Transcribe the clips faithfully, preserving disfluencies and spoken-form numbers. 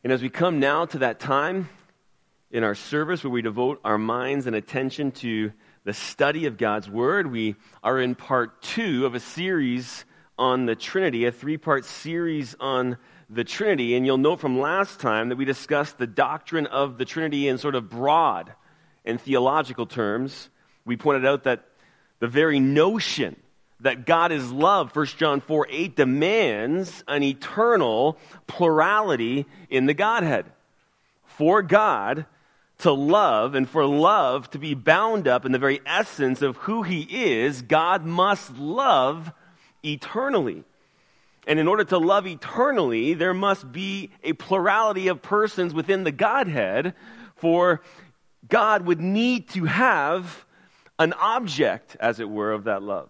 And as we come now to that time in our service where we devote our minds and attention to the study of God's Word, we are in part two of a series on the Trinity, a three-part series on the Trinity. And you'll note from last time that we discussed the doctrine of the Trinity in sort of broad and theological terms. We pointed out that the very notion that God is love, First John four eight, demands an eternal plurality in the Godhead. For God to love and for love to be bound up in the very essence of who He is, God must love eternally. And in order to love eternally, there must be a plurality of persons within the Godhead, for God would need to have an object, as it were, of that love.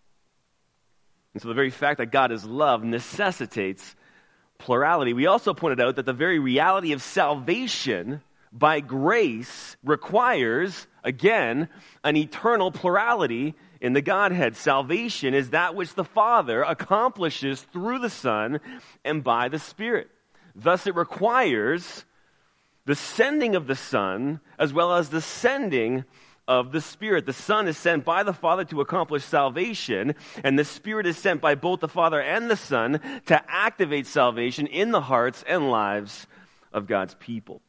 And so the very fact that God is love necessitates plurality. We also pointed out that the very reality of salvation by grace requires, again, an eternal plurality in the Godhead. Salvation is that which the Father accomplishes through the Son and by the Spirit. Thus it requires the sending of the Son as well as the sending of the Spirit. The Son is sent by the Father to accomplish salvation, and the Spirit is sent by both the Father and the Son to activate salvation in the hearts and lives of God's people.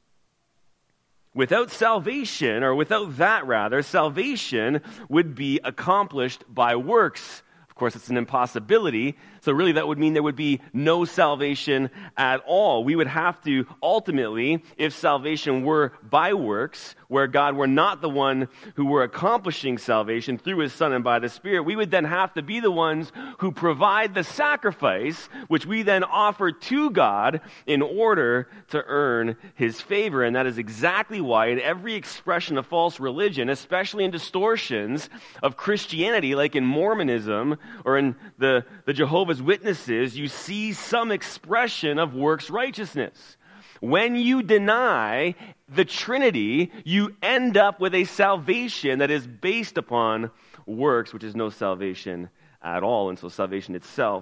Without salvation, or without that rather, salvation would be accomplished by works. Of course, it's an impossibility, so really that would mean there would be no salvation at all. We would have to ultimately, if salvation were by works, where God were not the one who were accomplishing salvation through His Son and by the Spirit, we would then have to be the ones who provide the sacrifice, which we then offer to God in order to earn His favor. And that is exactly why in every expression of false religion, especially in distortions of Christianity, like in Mormonism or in the, the Jehovah's Witnesses, you see some expression of works righteousness. When you deny the Trinity, you end up with a salvation that is based upon works, which is no salvation at all. And so salvation itself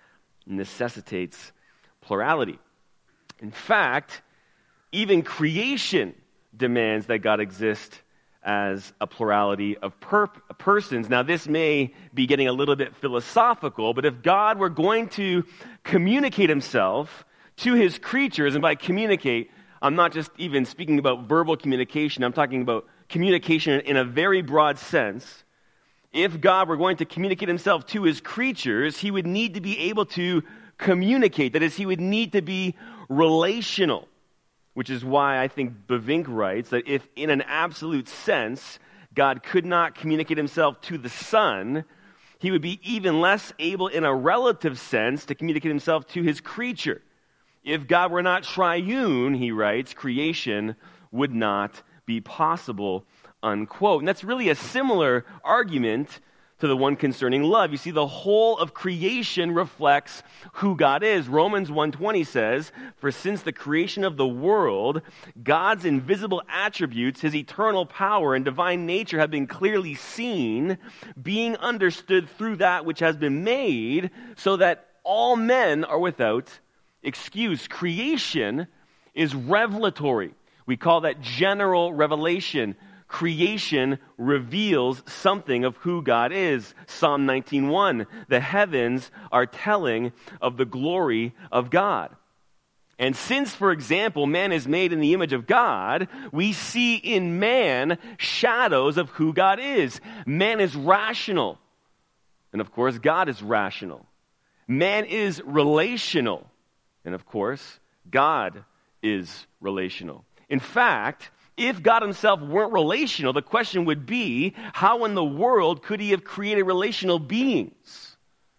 necessitates plurality. In fact, even creation demands that God exist as a plurality of per- persons. Now, this may be getting a little bit philosophical, but if God were going to communicate Himself to His creatures, and by communicate, I'm not just even speaking about verbal communication, I'm talking about communication in a very broad sense. If God were going to communicate Himself to His creatures, He would need to be able to communicate. That is, He would need to be relational. Which is why I think Bavinck writes that if in an absolute sense God could not communicate Himself to the Son, He would be even less able in a relative sense to communicate Himself to His creature. If God were not triune, he writes, creation would not be possible, unquote. And that's really a similar argument to the one concerning love. You see, the whole of creation reflects who God is. Romans one twenty says, "For since the creation of the world, God's invisible attributes, His eternal power and divine nature have been clearly seen, being understood through that which has been made, so that all men are without excuse." Creation is revelatory. We call that general revelation. Creation reveals something of who God is. Psalm nineteen one, "The heavens are telling of the glory of God." And since, for example, man is made in the image of God, we see in man shadows of who God is. Man is rational. And of course, God is rational. Man is relational. And of course, God is relational. In fact, if God Himself weren't relational, the question would be, how in the world could He have created relational beings?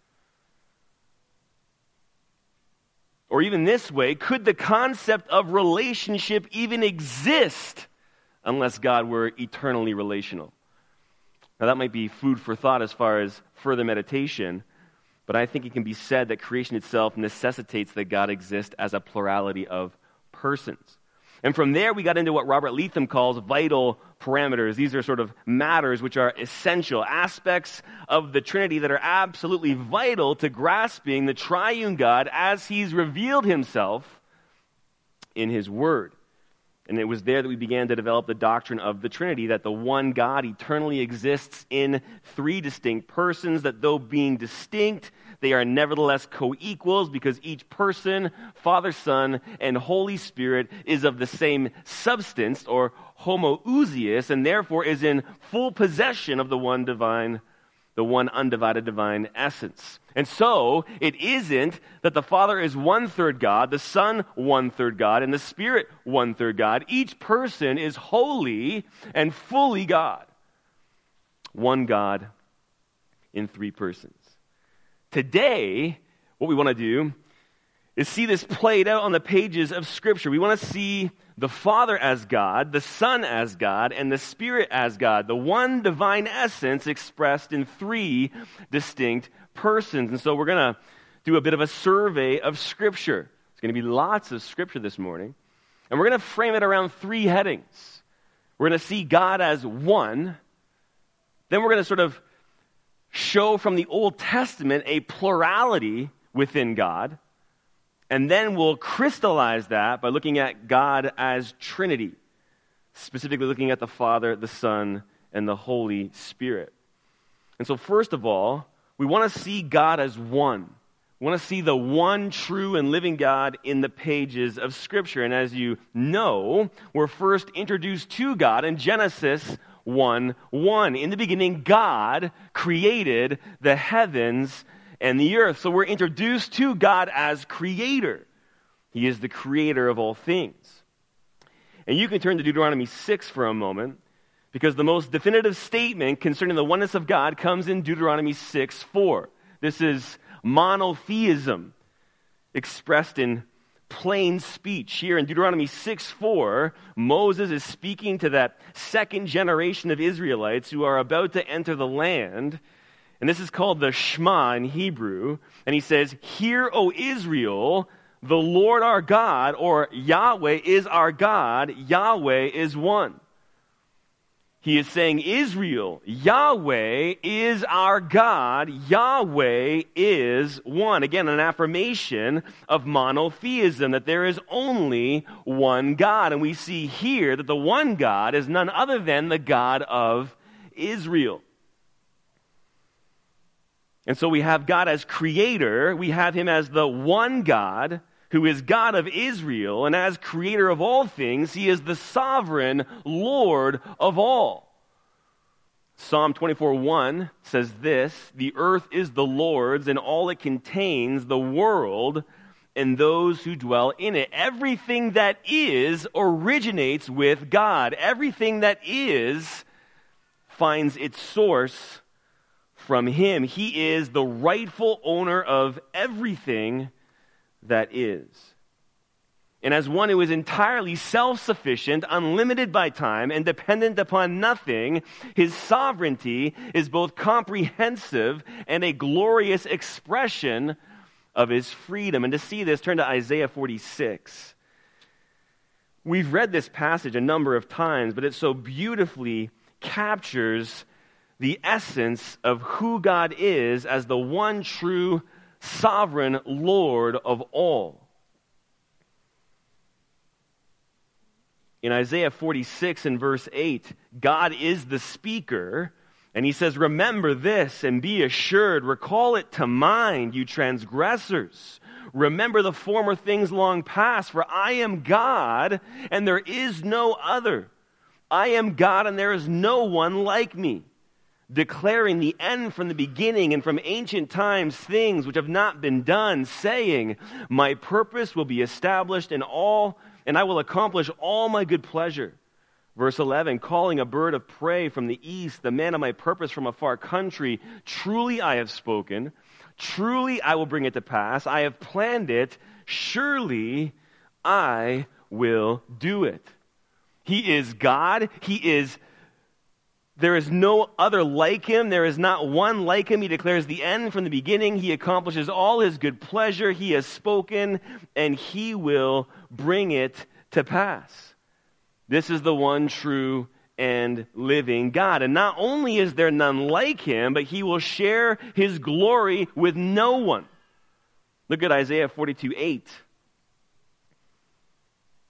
Or even this way, could the concept of relationship even exist unless God were eternally relational? Now that might be food for thought as far as further meditation, but I think it can be said that creation itself necessitates that God exist as a plurality of persons. And from there, we got into what Robert Leatham calls vital parameters. These are sort of matters which are essential, aspects of the Trinity that are absolutely vital to grasping the triune God as He's revealed Himself in his word. And it was there that we began to develop the doctrine of the Trinity, that the one God eternally exists in three distinct persons, that though being distinct, they are nevertheless co-equals because each person, Father, Son, and Holy Spirit is of the same substance, or homoousios, and therefore is in full possession of the one divine, the one undivided divine essence. And so, it isn't that the Father is one-third God, the Son one-third God, and the Spirit one-third God. Each person is wholly and fully God. One God in three persons. Today, what we want to do is see this played out on the pages of Scripture. We want to see the Father as God, the Son as God, and the Spirit as God, the one divine essence expressed in three distinct persons. And so we're going to do a bit of a survey of Scripture. There's going to be lots of Scripture this morning. And we're going to frame it around three headings. We're going to see God as one. Then we're going to sort of show from the Old Testament a plurality within God. And then we'll crystallize that by looking at God as Trinity, specifically looking at the Father, the Son, and the Holy Spirit. And so first of all, we want to see God as one. We want to see the one true and living God in the pages of Scripture. And as you know, we're first introduced to God in Genesis one one. In the beginning, God created the heavens and the earth. So we're introduced to God as creator. He is the creator of all things. And you can turn to Deuteronomy six for a moment, because the most definitive statement concerning the oneness of God comes in Deuteronomy six four. This is monotheism expressed in plain speech. Here in Deuteronomy six four, Moses is speaking to that second generation of Israelites who are about to enter the land. And this is called the Shema in Hebrew. And he says, "Hear, O Israel, the Lord our God," or Yahweh is our God, Yahweh is one. He is saying, Israel, Yahweh is our God, Yahweh is one. Again, an affirmation of monotheism, that there is only one God. And we see here that the one God is none other than the God of Israel. And so we have God as creator, we have him as the one God, who is God of Israel, and as creator of all things, he is the sovereign Lord of all. Psalm twenty-four one says this, "The earth is the Lord's, and all it contains, the world, and those who dwell in it." Everything that is originates with God. Everything that is finds its source from him. He is the rightful owner of everything that is. And as one who is entirely self-sufficient, unlimited by time, and dependent upon nothing, his sovereignty is both comprehensive and a glorious expression of his freedom. And to see this, turn to Isaiah forty-six. We've read this passage a number of times, but it so beautifully captures the essence of who God is as the one true sovereign Lord of all. In Isaiah forty-six and verse eight, God is the speaker, and he says, "Remember this and be assured, recall it to mind, you transgressors. Remember the former things long past, for I am God, and there is no other. I am God, and there is no one like me, declaring the end from the beginning and from ancient times things which have not been done, saying, my purpose will be established in all, and I will accomplish all my good pleasure." Verse eleven, "Calling a bird of prey from the east, the man of my purpose from a far country. Truly I have spoken. Truly I will bring it to pass. I have planned it. Surely I will do it." He is God. He is There is no other like him. There is not one like him. He declares the end from the beginning. He accomplishes all his good pleasure. He has spoken, and he will bring it to pass. This is the one true and living God. And not only is there none like him, but he will share his glory with no one. Look at Isaiah forty-two eight.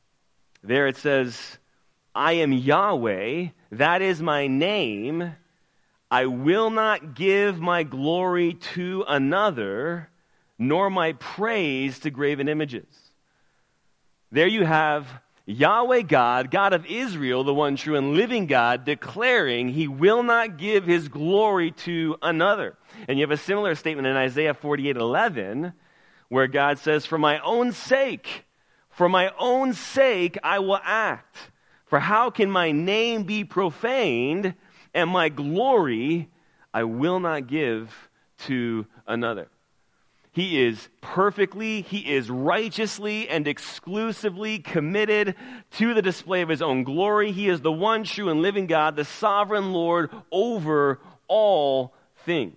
There it says, I am Yahweh, that is my name. I will not give my glory to another, nor my praise to graven images. There you have Yahweh God, God of Israel, the one true and living God, declaring he will not give his glory to another. And you have a similar statement in Isaiah forty-eight eleven, where God says, for my own sake, for my own sake I will act. For how can my name be profaned, and my glory I will not give to another. He is perfectly, he is righteously and exclusively committed to the display of his own glory. He is the one true and living God, the sovereign Lord over all things.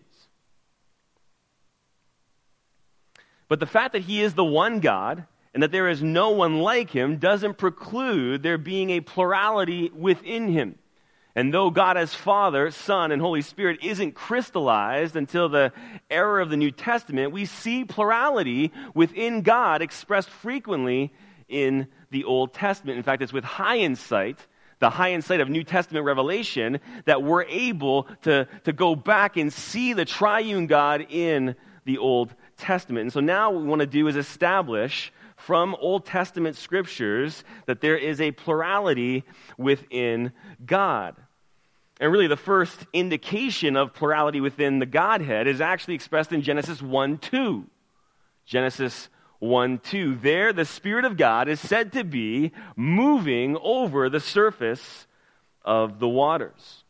But the fact that he is the one God and that there is no one like him doesn't preclude there being a plurality within him. And though God as Father, Son, and Holy Spirit isn't crystallized until the era of the New Testament, we see plurality within God expressed frequently in the Old Testament. In fact, it's with high insight, the high insight of New Testament revelation, that we're able to, to go back and see the triune God in the Old Testament. And so now what we want to do is establish from Old Testament scriptures that there is a plurality within God. And really the first indication of plurality within the Godhead is actually expressed in Genesis one two. Genesis one two. There the Spirit of God is said to be moving over the surface of the waters.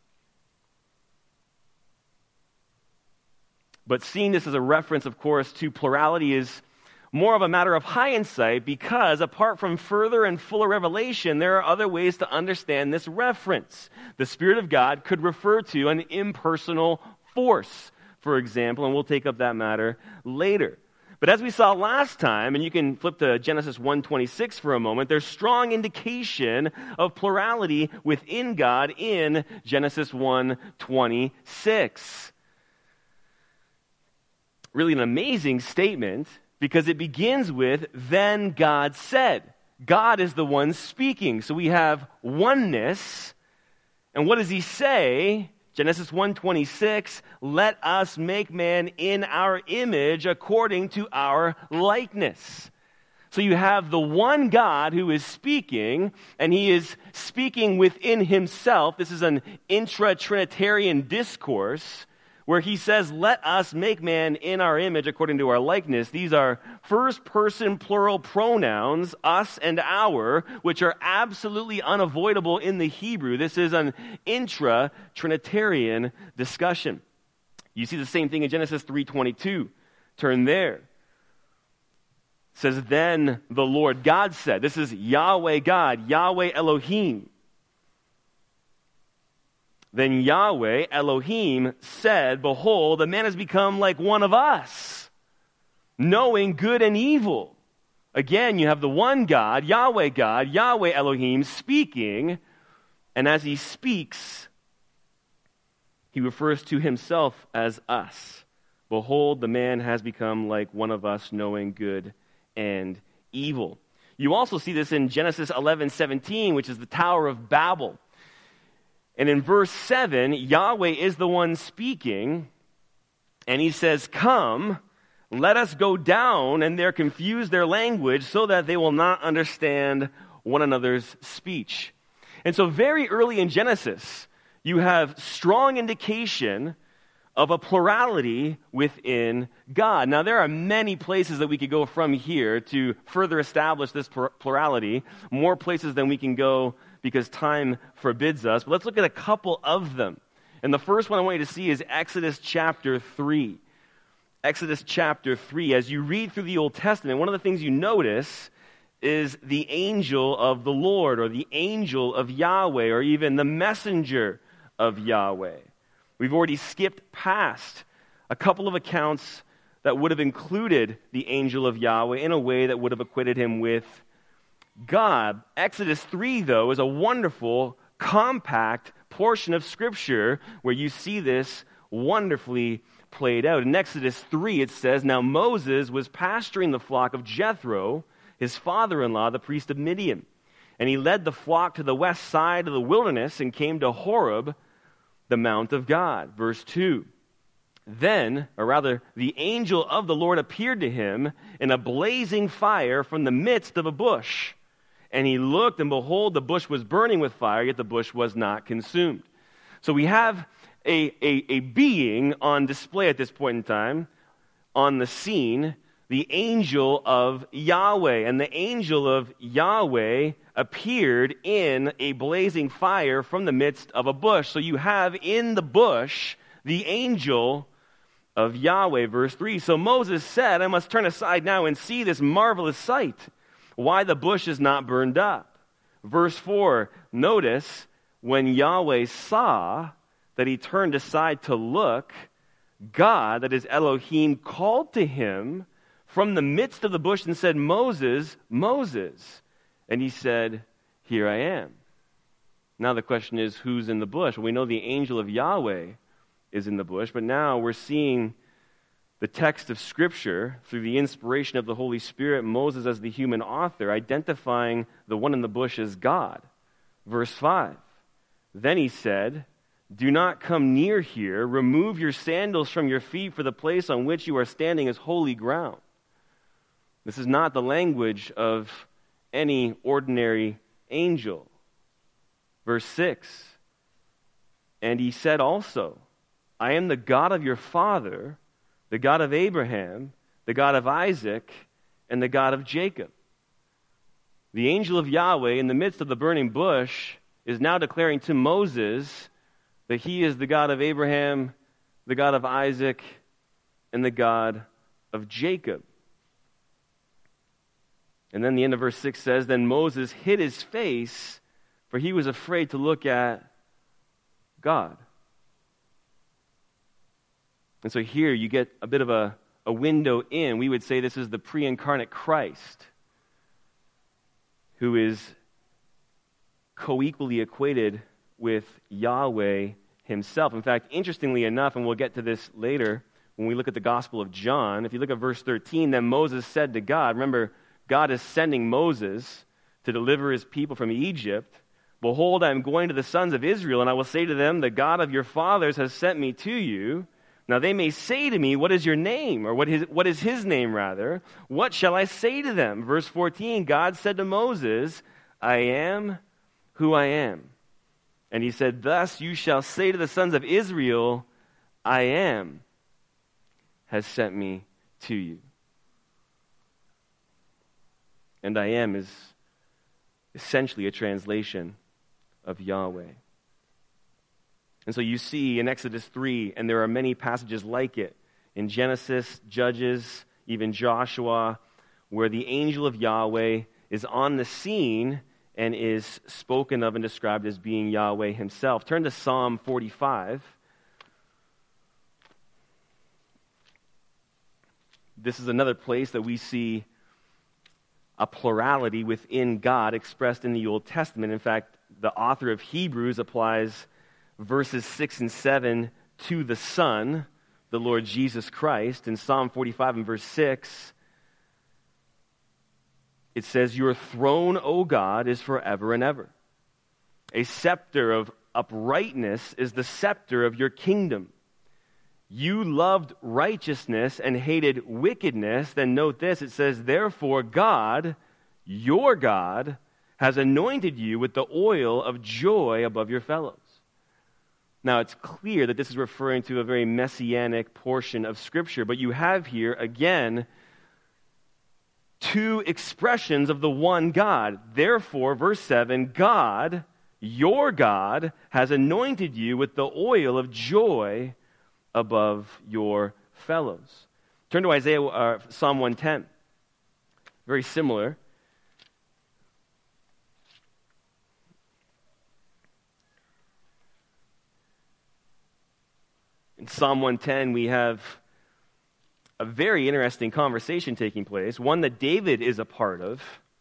But seeing this as a reference, of course, to plurality is more of a matter of hindsight, because apart from further and fuller revelation, there are other ways to understand this reference. The Spirit of God could refer to an impersonal force, for example, and we'll take up that matter later. But as we saw last time, and you can flip to Genesis one twenty-six for a moment, there's strong indication of plurality within God in Genesis one twenty-six. Really an amazing statement, because it begins with, then God said. God is the one speaking. So we have oneness. And what does he say? Genesis one twenty-six, let us make man in our image according to our likeness. So you have the one God who is speaking, and he is speaking within himself. This is an intra-Trinitarian discourse, where he says, let us make man in our image according to our likeness. These are first-person plural pronouns, us and our, which are absolutely unavoidable in the Hebrew. This is an intra-Trinitarian discussion. You see the same thing in Genesis three twenty-two. Turn there. It says, then the Lord God said. This is Yahweh God, Yahweh Elohim. Then Yahweh, Elohim, said, behold, the man has become like one of us, knowing good and evil. Again, you have the one God, Yahweh God, Yahweh Elohim, speaking. And as he speaks, he refers to himself as us. Behold, the man has become like one of us, knowing good and evil. You also see this in Genesis eleven seventeen, which is the Tower of Babel. And in verse seven, Yahweh is the one speaking, and he says, come, let us go down and there confuse their language so that they will not understand one another's speech. And so very early in Genesis, you have strong indication of a plurality within God. Now, there are many places that we could go from here to further establish this plurality, more places than we can go because time forbids us. But let's look at a couple of them. And the first one I want you to see is Exodus chapter three. Exodus chapter three. As you read through the Old Testament, one of the things you notice is the angel of the Lord, or the angel of Yahweh, or even the messenger of Yahweh. We've already skipped past a couple of accounts that would have included the angel of Yahweh in a way that would have acquitted him with God. Exodus three, though, is a wonderful, compact portion of Scripture where you see this wonderfully played out. In Exodus three, it says, now Moses was pasturing the flock of Jethro, his father-in-law, the priest of Midian. And he led the flock to the west side of the wilderness and came to Horeb, the mount of God. Verse two. Then, or rather, the angel of the Lord appeared to him in a blazing fire from the midst of a bush. And he looked, and behold, the bush was burning with fire, yet the bush was not consumed. So we have a, a, a being on display at this point in time, on the scene, the angel of Yahweh. And the angel of Yahweh appeared in a blazing fire from the midst of a bush. So you have in the bush the angel of Yahweh. Verse three. So Moses said, I must turn aside now and see this marvelous sight, why the bush is not burned up. Verse four. Notice, when Yahweh saw that he turned aside to look, God, that is Elohim, called to him from the midst of the bush and said, Moses, Moses. And he said, here I am. Now the question is, who's in the bush? Well, we know the angel of Yahweh is in the bush, but now we're seeing the text of Scripture through the inspiration of the Holy Spirit, Moses as the human author, identifying the one in the bush as God. Verse five. Then he said, do not come near here. Remove your sandals from your feet, for the place on which you are standing is holy ground. This is not the language of any ordinary angel. Verse six. And he said also, I am the God of your father, the God of Abraham, the God of Isaac, and the God of Jacob. The angel of Yahweh in the midst of the burning bush is now declaring to Moses that he is the God of Abraham, the God of Isaac, and the God of Jacob. And then the end of verse six says, then Moses hid his face, for he was afraid to look at God. And so here you get a bit of a, a window in. We would say this is the pre-incarnate Christ, who is co-equally equated with Yahweh himself. In fact, interestingly enough, and we'll get to this later when we look at the Gospel of John, if you look at verse thirteen, then Moses said to God, remember, God is sending Moses to deliver his people from Egypt. Behold, I am going to the sons of Israel, and I will say to them, the God of your fathers has sent me to you. Now they may say to me, what is your name? Or what is, what is his name, rather? What shall I say to them? Verse fourteen, God said to Moses, I am who I am. And he said, thus you shall say to the sons of Israel, I am has sent me to you. And I am is essentially a translation of Yahweh. And so you see in Exodus three, and there are many passages like it, in Genesis, Judges, even Joshua, where the angel of Yahweh is on the scene and is spoken of and described as being Yahweh himself. Turn to Psalm forty-five. This is another place that we see a plurality within God expressed in the Old Testament. In fact, the author of Hebrews applies verses six and seven to the Son, the Lord Jesus Christ. In Psalm forty-five and verse six, it says, your throne, O God, is forever and ever. A scepter of uprightness is the scepter of your kingdom. You loved righteousness and hated wickedness. Then note this, it says, therefore God, your God, has anointed you with the oil of joy above your fellows. Now, it's clear that this is referring to a very messianic portion of Scripture, but you have here, again, two expressions of the one God. Therefore, verse seven, God, your God, has anointed you with the oil of joy above your fellows. Turn to Isaiah, uh, Psalm one ten. Very similar. In Psalm one ten, we have a very interesting conversation taking place, one that David is a part of.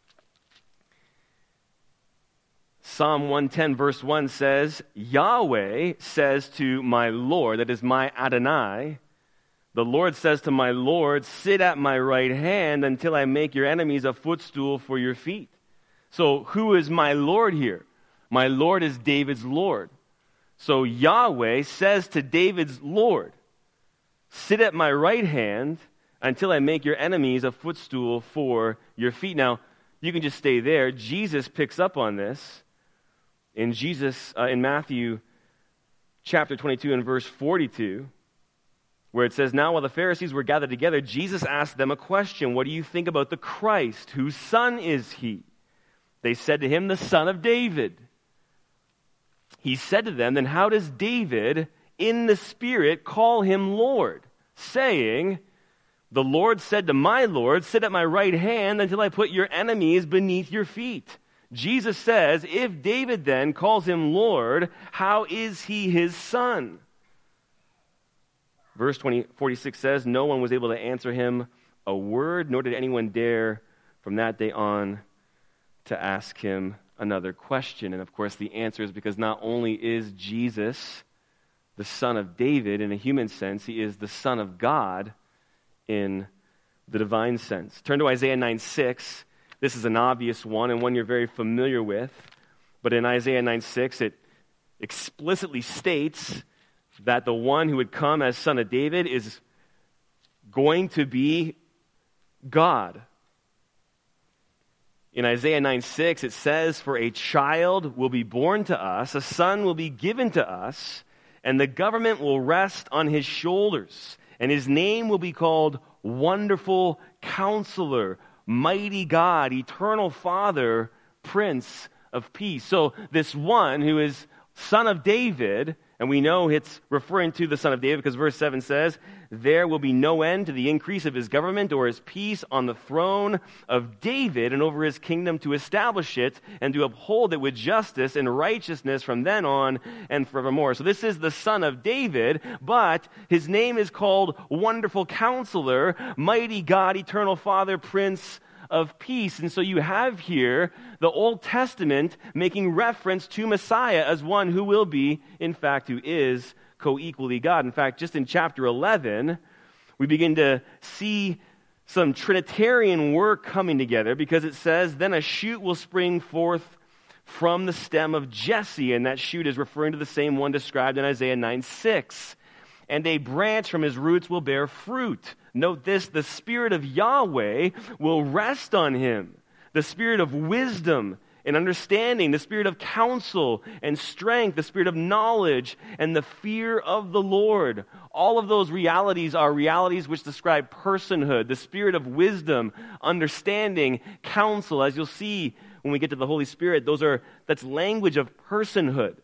Psalm one ten verse one says, Yahweh says to my Lord, that is my Adonai, the Lord says to my Lord, sit at my right hand until I make your enemies a footstool for your feet. So who is my Lord here? My Lord is David's Lord. So Yahweh says to David's Lord, sit at my right hand until I make your enemies a footstool for your feet. Now, you can just stay there. Jesus picks up on this in Jesus uh, in Matthew chapter twenty-two and verse forty-two, where it says, now while the Pharisees were gathered together, Jesus asked them a question. What do you think about the Christ? Whose son is he? They said to him, the son of David. He said to them, then how does David in the Spirit call him Lord, saying, the Lord said to my Lord, sit at my right hand until I put your enemies beneath your feet. Jesus says, if David then calls him Lord, how is he his son? Verse twenty, forty-six says, no one was able to answer him a word, nor did anyone dare from that day on to ask him another question. And of course the answer is because not only is Jesus the son of David in a human sense, he is the son of God in the divine sense. Turn to Isaiah nine six. This is an obvious one and one you're very familiar with. But in Isaiah nine six, it explicitly states that the one who would come as son of David is going to be God. In Isaiah nine six, it says, for a child will be born to us, a son will be given to us, and the government will rest on his shoulders. And his name will be called Wonderful Counselor, Mighty God, Eternal Father, Prince of Peace. So this one who is son of David, and we know it's referring to the son of David because verse seven says, there will be no end to the increase of his government or his peace on the throne of David and over his kingdom to establish it and to uphold it with justice and righteousness from then on and forevermore. So this is the son of David, but his name is called Wonderful Counselor, Mighty God, Eternal Father, Prince of Peace. And so you have here the Old Testament making reference to Messiah as one who will be, in fact, who is co-equally God. In fact, just in chapter eleven, we begin to see some Trinitarian work coming together because it says, then a shoot will spring forth from the stem of Jesse, and that shoot is referring to the same one described in Isaiah nine six. And a branch from his roots will bear fruit. Note this, the Spirit of Yahweh will rest on him. The Spirit of wisdom and understanding, the Spirit of counsel and strength, the Spirit of knowledge and the fear of the Lord. All of those realities are realities which describe personhood. The Spirit of wisdom, understanding, counsel. As you'll see when we get to the Holy Spirit, those are that's language of personhood.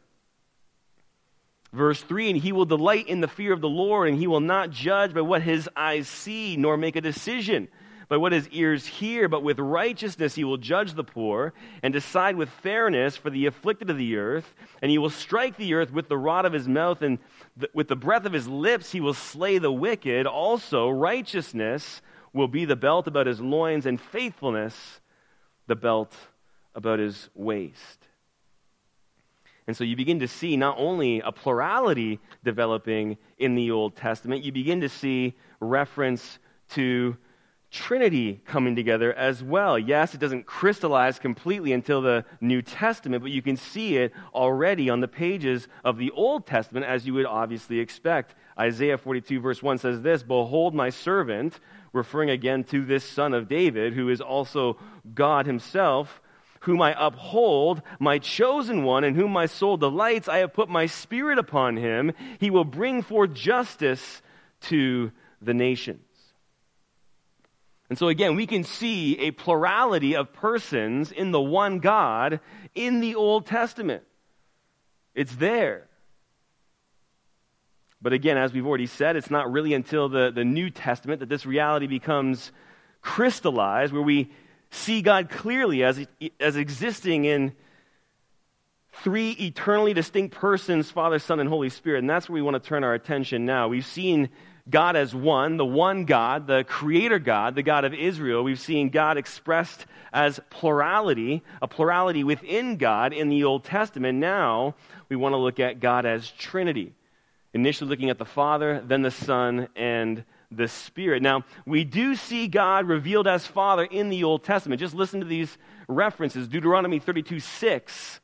Verse three, and he will delight in the fear of the Lord, and he will not judge by what his eyes see, nor make a decision by what his ears hear, but with righteousness he will judge the poor, and decide with fairness for the afflicted of the earth, and he will strike the earth with the rod of his mouth, and th- with the breath of his lips he will slay the wicked. Also righteousness will be the belt about his loins, and faithfulness the belt about his waist. And so you begin to see not only a plurality developing in the Old Testament, you begin to see reference to Trinity coming together as well. Yes, it doesn't crystallize completely until the New Testament, but you can see it already on the pages of the Old Testament, as you would obviously expect. Isaiah forty-two verse one says this, behold my servant, referring again to this son of David, who is also God himself, whom I uphold, my chosen one, in whom my soul delights. I have put my spirit upon him. He will bring forth justice to the nations. And so again, we can see a plurality of persons in the one God in the Old Testament. It's there. But again, as we've already said, it's not really until the, the New Testament that this reality becomes crystallized, where we see God clearly as, as existing in three eternally distinct persons, Father, Son, and Holy Spirit. And that's where we want to turn our attention now. We've seen God as one, the one God, the Creator God, the God of Israel. We've seen God expressed as plurality, a plurality within God in the Old Testament. Now we want to look at God as Trinity. Initially looking at the Father, then the Son, and the Spirit. Now, we do see God revealed as Father in the Old Testament. Just listen to these references. Deuteronomy thirty-two six.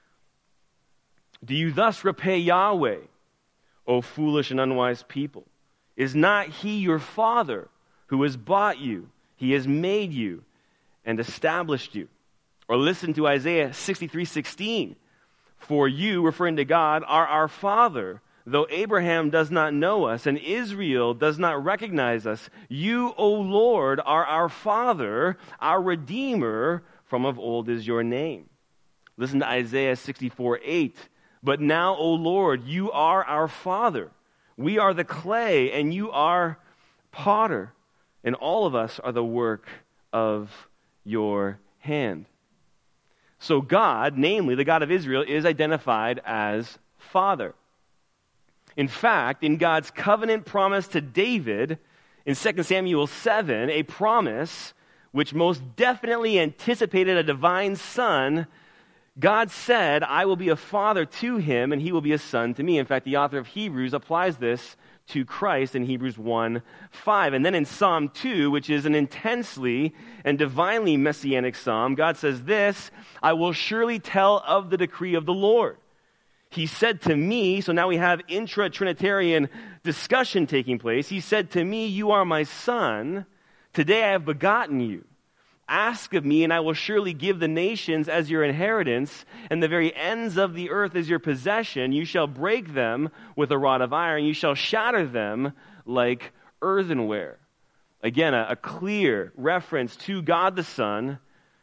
Do you thus repay Yahweh, O foolish and unwise people? Is not he your Father who has bought you? He has made you and established you. Or listen to Isaiah sixty-three sixteen. For you, referring to God, are our Father, though Abraham does not know us and Israel does not recognize us. You, O Lord, are our Father, our Redeemer, from of old is your name. Listen to Isaiah sixty-four eight. But now, O Lord, you are our Father. We are the clay, and you are potter, and all of us are the work of your hand. So God, namely the God of Israel, is identified as Father. In fact, in God's covenant promise to David, in Second Samuel seven, a promise which most definitely anticipated a divine son, God said, I will be a father to him, and he will be a son to me. In fact, the author of Hebrews applies this to Christ in Hebrews one five. And then in Psalm two, which is an intensely and divinely messianic psalm, God says this, I will surely tell of the decree of the Lord. He said to me, so now we have intra-Trinitarian discussion taking place. He said to me, you are my son. Today I have begotten you. Ask of me, and I will surely give the nations as your inheritance, and the very ends of the earth as your possession. You shall break them with a rod of iron. You shall shatter them like earthenware. Again, a, a clear reference to God the Son,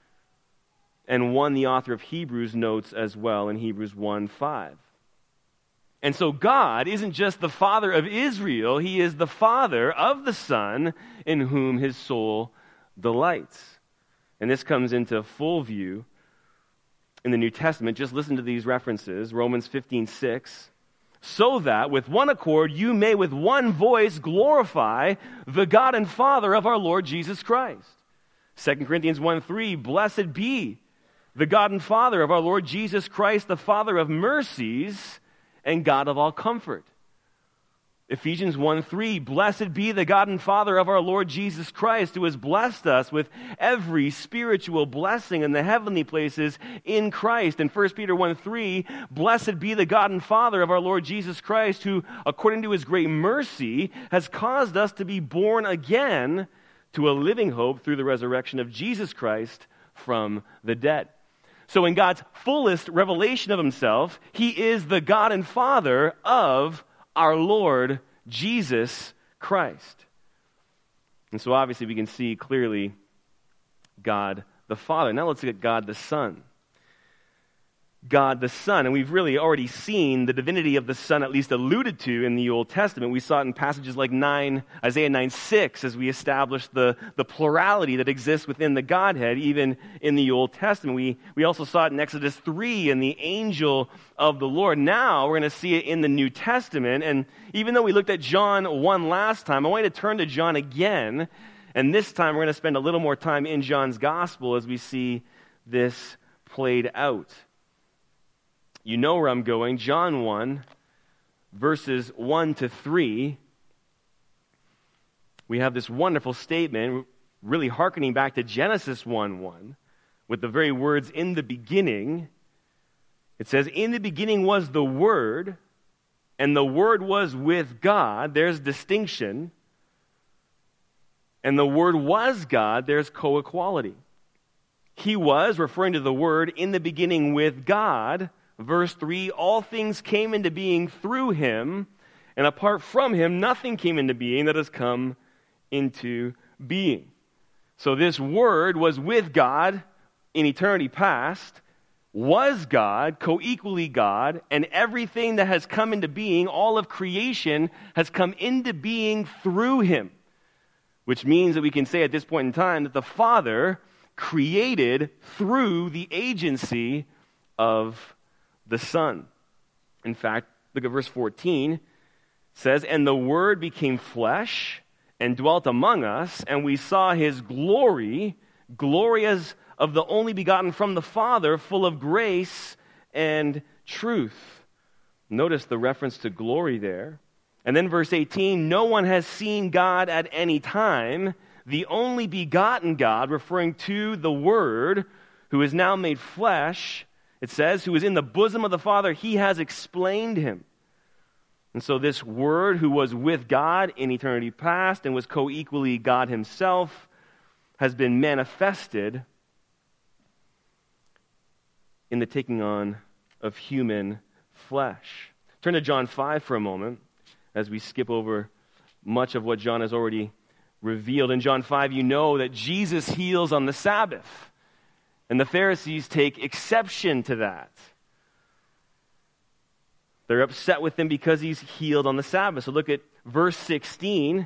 and one the author of Hebrews notes as well in Hebrews one five. And so God isn't just the Father of Israel. He is the Father of the Son in whom his soul delights. And this comes into full view in the New Testament. Just listen to these references. Romans fifteen six. So that with one accord you may with one voice glorify the God and Father of our Lord Jesus Christ. Second Corinthians one three. Blessed be the God and Father of our Lord Jesus Christ, the Father of mercies and God of all comfort. Ephesians one three, blessed be the God and Father of our Lord Jesus Christ, who has blessed us with every spiritual blessing in the heavenly places in Christ. And First Peter one three, blessed be the God and Father of our Lord Jesus Christ, who, according to his great mercy, has caused us to be born again to a living hope through the resurrection of Jesus Christ from the dead. So in God's fullest revelation of himself, he is the God and Father of our Lord Jesus Christ. And so obviously we can see clearly God the Father. Now let's look at God the Son. God the Son, and we've really already seen the divinity of the Son at least alluded to in the Old Testament. We saw it in passages like nine, Isaiah nine six as we established the, the plurality that exists within the Godhead, even in the Old Testament. We, we also saw it in Exodus three in the angel of the Lord. Now we're going to see it in the New Testament, and even though we looked at John one last time, I want you to turn to John again, and this time we're going to spend a little more time in John's Gospel as we see this played out. You know where I'm going. John one, verses one to three. We have this wonderful statement, really hearkening back to Genesis one one, with the very words, in the beginning. It says, in the beginning was the Word, and the Word was with God. There's distinction. And the Word was God. There's co-equality. He was, referring to the Word, in the beginning with God. Verse three, all things came into being through him, and apart from him, nothing came into being that has come into being. So this Word was with God in eternity past, was God, co-equally God, and everything that has come into being, all of creation, has come into being through him. Which means that we can say at this point in time that the Father created through the agency of the Son. In fact, look at verse fourteen. It says, and the Word became flesh and dwelt among us, and we saw his glory, glory as of the only begotten from the Father, full of grace and truth. Notice the reference to glory there. And then verse eighteen, no one has seen God at any time. The only begotten God, referring to the Word, who is now made flesh, it says, who is in the bosom of the Father, he has explained him. And so this Word, who was with God in eternity past and was co-equally God himself, has been manifested in the taking on of human flesh. Turn to John five for a moment as we skip over much of what John has already revealed. In John five, you know that Jesus heals on the Sabbath, and the Pharisees take exception to that. They're upset with him because he's healed on the Sabbath. So look at verse sixteen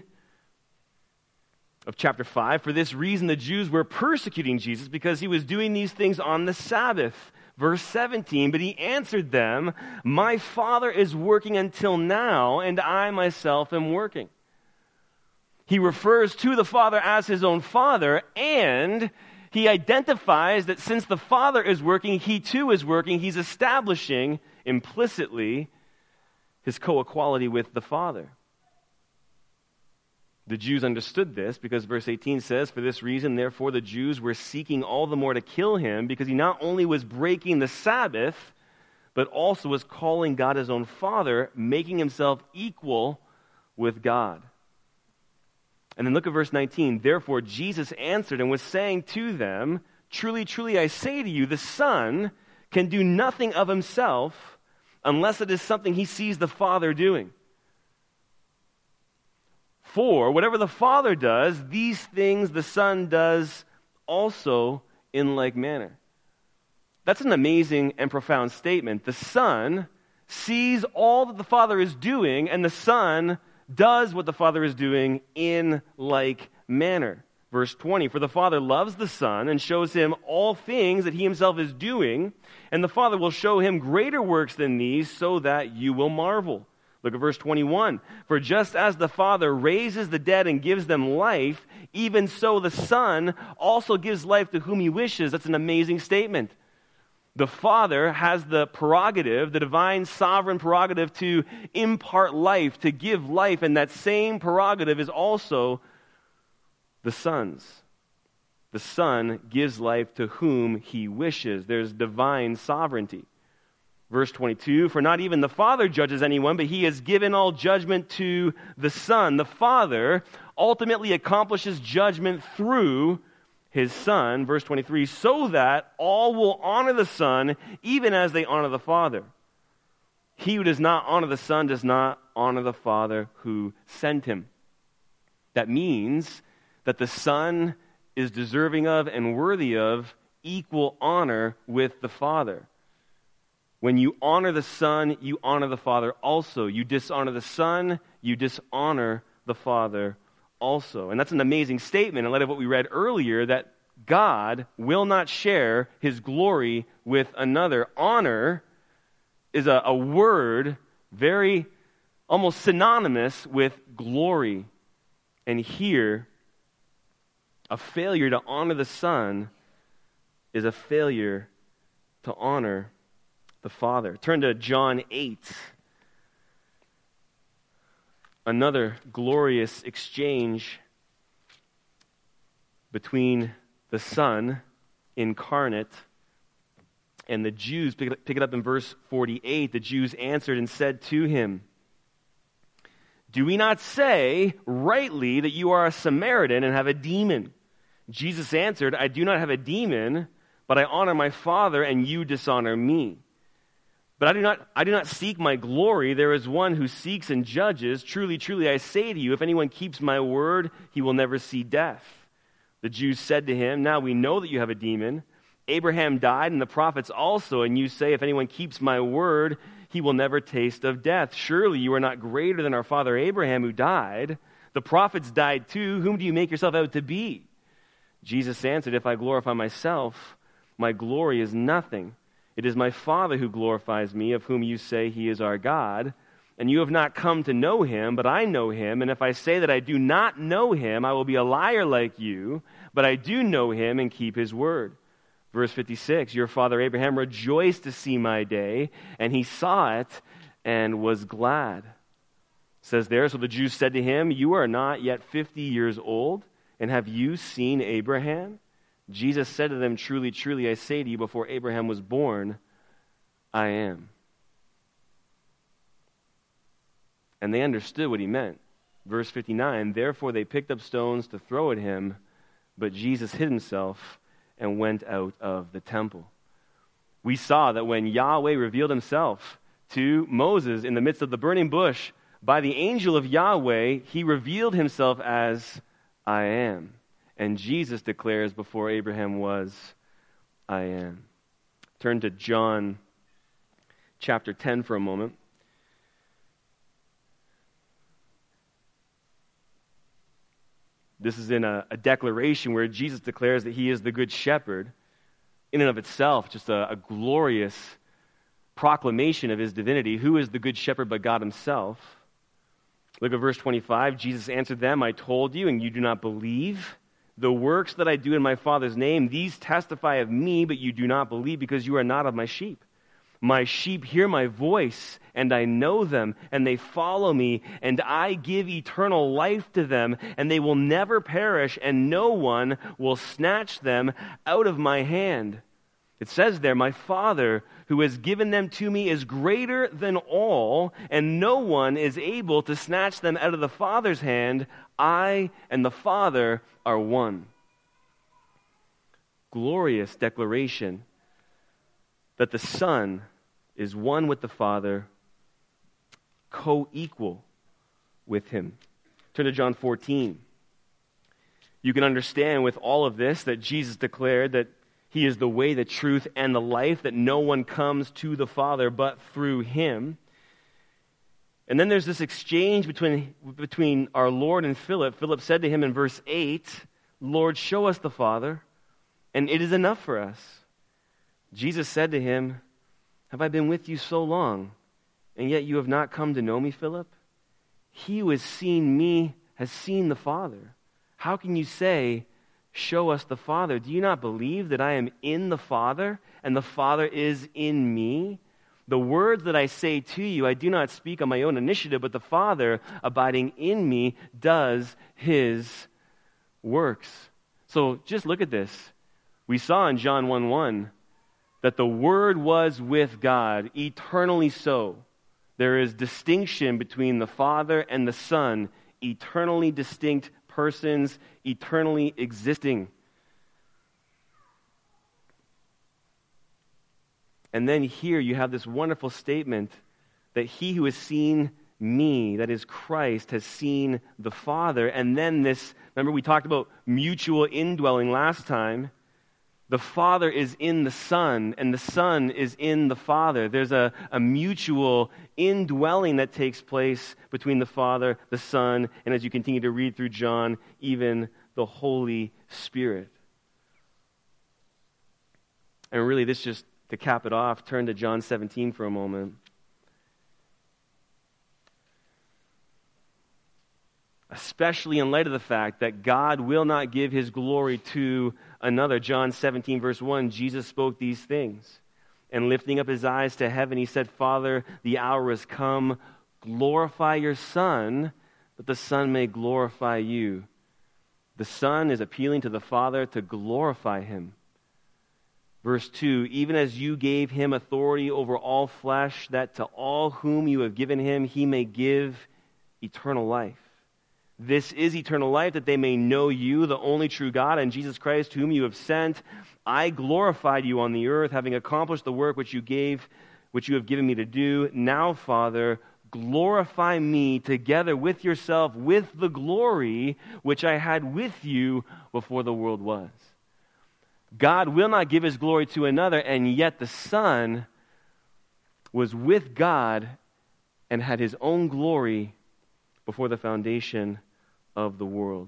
of chapter five. For this reason, the Jews were persecuting Jesus because he was doing these things on the Sabbath. Verse seventeen, but he answered them, my Father is working until now, and I myself am working. He refers to the Father as his own Father, and he identifies that since the Father is working, he too is working. He's establishing implicitly his co-equality with the Father. The Jews understood this because verse eighteen says, for this reason, therefore, the Jews were seeking all the more to kill him because he not only was breaking the Sabbath, but also was calling God his own Father, making himself equal with God. And then look at verse nineteen. Therefore, Jesus answered and was saying to them, truly, truly, I say to you, the Son can do nothing of himself unless it is something he sees the Father doing. For whatever the Father does, these things the Son does also in like manner. That's an amazing and profound statement. The Son sees all that the Father is doing, and the Son does what the Father is doing in like manner. Verse twenty, for the Father loves the Son and shows him all things that he himself is doing, and the Father will show him greater works than these so that you will marvel. Look at verse twenty-one. For just as the Father raises the dead and gives them life, even so the Son also gives life to whom he wishes. That's an amazing statement. The Father has the prerogative, the divine sovereign prerogative to impart life, to give life, and that same prerogative is also the Son's. The Son gives life to whom he wishes. There's divine sovereignty. Verse twenty-two, for not even the Father judges anyone, but he has given all judgment to the Son. The Father ultimately accomplishes judgment through his Son. Verse twenty-three, so that all will honor the Son, even as they honor the Father. He who does not honor the Son does not honor the Father who sent him. That means that the Son is deserving of and worthy of equal honor with the Father. When you honor the Son, you honor the Father also. You dishonor the Son, you dishonor the Father also. And that's an amazing statement in light of what we read earlier, that God will not share his glory with another. Honor is a, a word very almost synonymous with glory. And here, a failure to honor the Son is a failure to honor the Father. Turn to John eight. Another glorious exchange between the Son incarnate and the Jews. Pick it, pick it up in verse forty-eight. The Jews answered and said to him, do we not say rightly that you are a Samaritan and have a demon? Jesus answered, I do not have a demon, but I honor my Father, and you dishonor me. But I do not I do not seek my glory. There is one who seeks and judges. Truly, truly, I say to you, if anyone keeps my word, he will never see death. The Jews said to him, now we know that you have a demon. Abraham died, and the prophets also, and you say, if anyone keeps my word, he will never taste of death. Surely you are not greater than our father Abraham, who died. The prophets died too. Whom do you make yourself out to be? Jesus answered, if I glorify myself, my glory is nothing. It is my Father who glorifies me, of whom you say he is our God. And you have not come to know him, but I know him. And if I say that I do not know him, I will be a liar like you. But I do know him and keep his word. Verse fifty-six, your father Abraham rejoiced to see my day, and he saw it and was glad. says there, so the Jews said to him, "You are not yet fifty years old, and have you seen Abraham?" Jesus said to them, "Truly, truly, I say to you, before Abraham was born, I am." And they understood what he meant. Verse fifty-nine, therefore they picked up stones to throw at him, but Jesus hid himself and went out of the temple. We saw that when Yahweh revealed himself to Moses in the midst of the burning bush, by the angel of Yahweh, he revealed himself as I am. And Jesus declares before Abraham was, I am. Turn to John chapter ten for a moment. This is in a, a declaration where Jesus declares that he is the good shepherd. In and of itself, just a, a glorious proclamation of his divinity. Who is the good shepherd but God himself? Look at verse twenty-five. Jesus answered them, I told you, and you do not believe. The works that I do in my Father's name, these testify of me, but you do not believe because you are not of my sheep. My sheep hear my voice, and I know them, and they follow me, and I give eternal life to them, and they will never perish, and no one will snatch them out of my hand. It says there, my Father who has given them to me is greater than all, and no one is able to snatch them out of the Father's hand. I and the Father are one. Glorious declaration that the Son is one with the Father, co-equal with him. Turn to John fourteen. You can understand with all of this that Jesus declared that he is the way, the truth, and the life, that no one comes to the Father but through him. And then there's this exchange between, between our Lord and Philip. Philip said to him in verse eight, Lord, show us the Father, and it is enough for us. Jesus said to him, have I been with you so long, and yet you have not come to know me, Philip? He who has seen me has seen the Father. How can you say, show us the Father? Do you not believe that I am in the Father, and the Father is in me? The words that I say to you, I do not speak on my own initiative, but the Father abiding in me does his works. So just look at this. We saw in John one one that the Word was with God, eternally so. There is distinction between the Father and the Son, eternally distinct persons, eternally existing. And then here you have this wonderful statement that he who has seen me, that is Christ, has seen the Father. And then this, remember we talked about mutual indwelling last time. The Father is in the Son, and the Son is in the Father. There's a, a mutual indwelling that takes place between the Father, the Son, and as you continue to read through John, even the Holy Spirit. And really, this just, to cap it off, turn to John seventeen for a moment. Especially in light of the fact that God will not give his glory to another. John seventeen, verse one, Jesus spoke these things. And lifting up his eyes to heaven, he said, Father, the hour has come. Glorify your Son, that the Son may glorify you. The Son is appealing to the Father to glorify him. Verse two, even as you gave him authority over all flesh, that to all whom you have given him, he may give eternal life. This is eternal life, that they may know you, the only true God, and Jesus Christ, whom you have sent. I glorified you on the earth, having accomplished the work which you gave, which you have given me to do. Now, Father, glorify me together with yourself, with the glory which I had with you before the world was. God will not give his glory to another, and yet the Son was with God and had his own glory before the foundation of the world.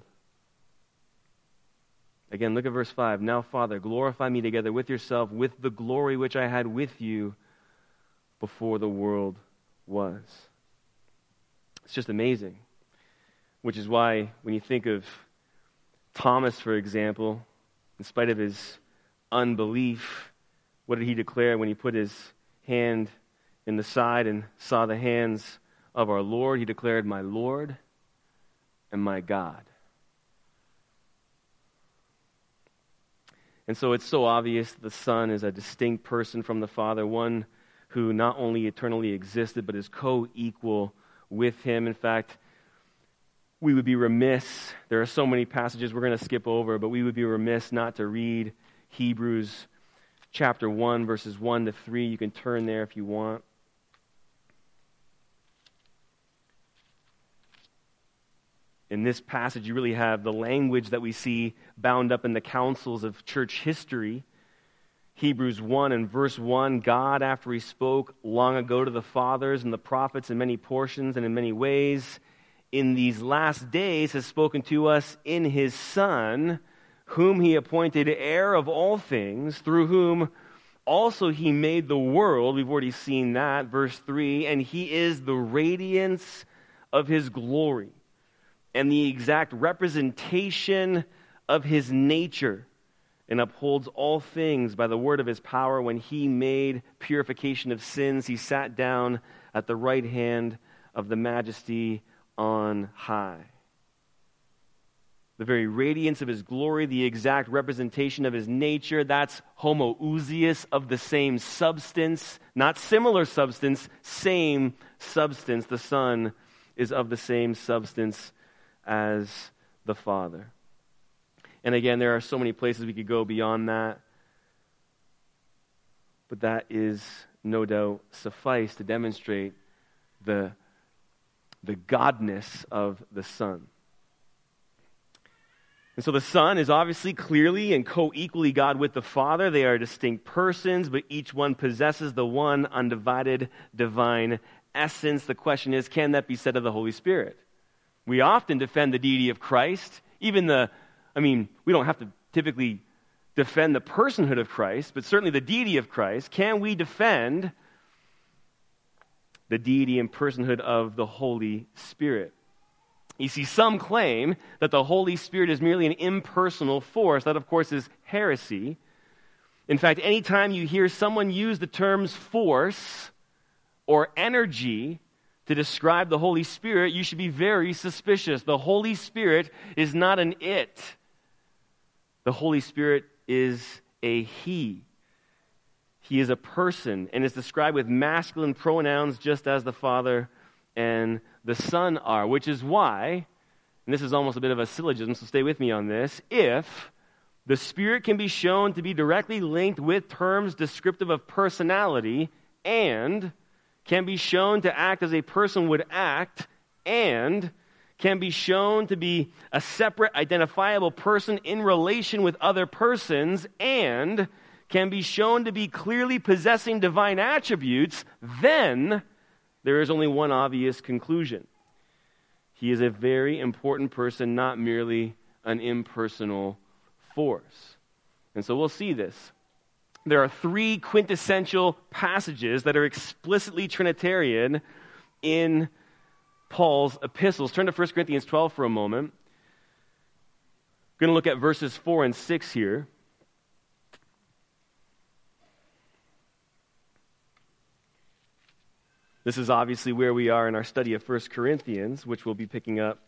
Again, look at verse five. Now, Father, glorify me together with yourself, with the glory which I had with you before the world was. It's just amazing. Which is why, when you think of Thomas, for example, in spite of his unbelief, what did he declare when he put his hand in the side and saw the hands of our Lord. He declared, "My Lord and my God." And so it's so obvious that the Son is a distinct person from the Father, one who not only eternally existed, but is co-equal with him. In fact, we would be remiss, there are so many passages we're going to skip over, but we would be remiss not to read Hebrews chapter one, verses one to three. You can turn there if you want. In this passage, you really have the language that we see bound up in the councils of church history. Hebrews one and verse one, God, after he spoke long ago to the fathers and the prophets in many portions and in many ways, in these last days has spoken to us in his Son, whom he appointed heir of all things, through whom also he made the world. We've already seen that, verse three, and he is the radiance of his glory and the exact representation of his nature, and upholds all things by the word of his power. When he made purification of sins, he sat down at the right hand of the majesty on high. The very radiance of his glory, the exact representation of his nature, that's homoousios, of the same substance, not similar substance, same substance. The Son is of the same substance as the Father. And again, there are so many places we could go beyond that, but that is no doubt suffice to demonstrate the, the godness of the Son. And so the Son is obviously clearly and co-equally God with the Father. They are distinct persons, but each one possesses the one undivided divine essence. The question is, can that be said of the Holy Spirit? We often defend the deity of Christ. Even the, I mean, we don't have to typically defend the personhood of Christ, but certainly the deity of Christ. Can we defend the deity and personhood of the Holy Spirit? You see, some claim that the Holy Spirit is merely an impersonal force. That, of course, is heresy. In fact, anytime you hear someone use the terms force or energy to describe the Holy Spirit, you should be very suspicious. The Holy Spirit is not an it. The Holy Spirit is a he. He is a person and is described with masculine pronouns just as the Father and the Son are, which is why, and this is almost a bit of a syllogism, so stay with me on this, if the Spirit can be shown to be directly linked with terms descriptive of personality and can be shown to act as a person would act, and can be shown to be a separate, identifiable person in relation with other persons, and can be shown to be clearly possessing divine attributes, then there is only one obvious conclusion. He is a very important person, not merely an impersonal force. And so we'll see this. There are three quintessential passages that are explicitly Trinitarian in Paul's epistles. Turn to First Corinthians twelve for a moment. We're going to look at verses four and six here. This is obviously where we are in our study of First Corinthians, which we'll be picking up,